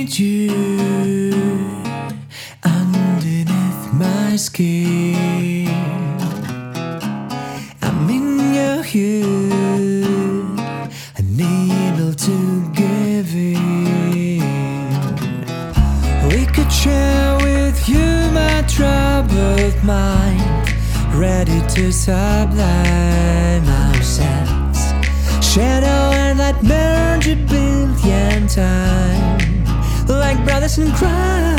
need you underneath my skin. I'm in your hood, unable to give in. We could share with you my troubled mind, ready to sublime ourselves. Shadow and light merge a billion times, like brothers in crime.